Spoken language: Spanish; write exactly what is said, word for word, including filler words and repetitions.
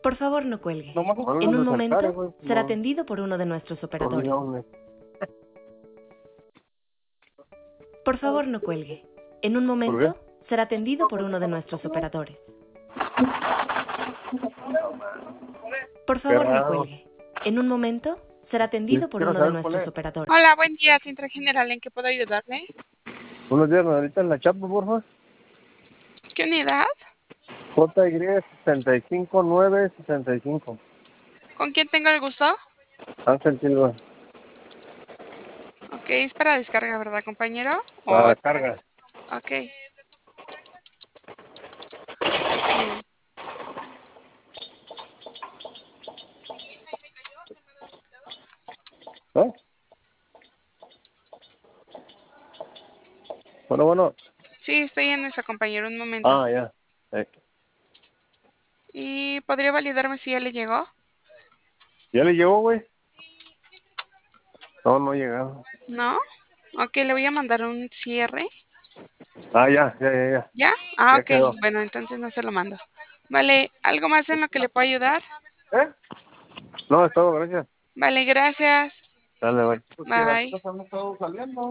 Por favor, no cuelgue. Nomás es En un de momento saltar, güey. será No, atendido por uno de nuestros operadores. no, Por favor, no cuelgue. En un ¿Por momento qué? será atendido por uno de nuestros operadores. Por Qué favor, no raro. cuelgue. En un momento será atendido por Quiero uno de saber cuál nuestros es. operadores. Hola, buen día, Centro General, ¿en qué puedo ayudarle? Buenos días, ahorita en la chapa, por favor. ¿Qué unidad? J Y sesenta y cinco nueve sesenta y cinco. ¿Con quién tengo el gusto? Ángel Silva. Ok, es para descarga, ¿verdad, compañero? O Para carga. Ok. Bien. ¿Eh? Bueno, bueno. Sí, estoy en eso, compañero, un momento. Ah, ya. Eh, ¿Y podría validarme si ya le llegó? ¿Ya le llegó, güey? No, no ha llegado. ¿No? Ok, le voy a mandar un cierre. Ah, ya, ya, ya, ya. ¿Ya? Ah, Ya ok. quedó. Bueno, entonces no se lo mando. Vale, ¿algo más en lo que le puedo ayudar? ¿Eh? No, es todo, gracias. Vale, gracias. Dale, bye. Porque las Bye. cosas no están saliendo.